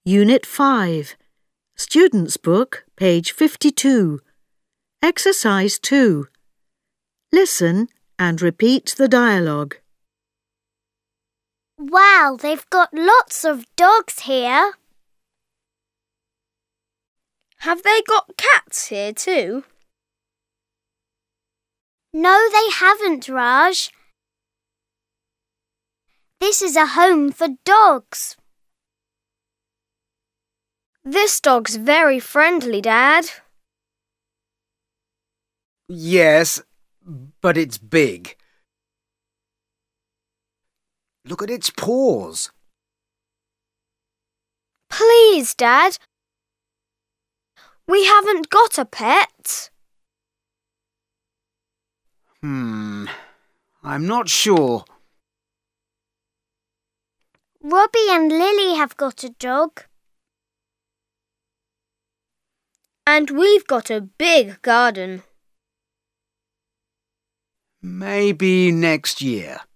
Unit 5, Student's Book, page 52. Exercise 2. Listen and repeat the dialogue. Wow, they've got lots of dogs here. Have they got cats here too? No, they haven't, Raj. This is a home for dogs. This dog's very friendly, Dad. Yes, but it's big. Look at its paws. Please, Dad. We haven't got a pet. I'm not sure. Robbie and Lily have got a dog. And we've got a big garden. Maybe next year.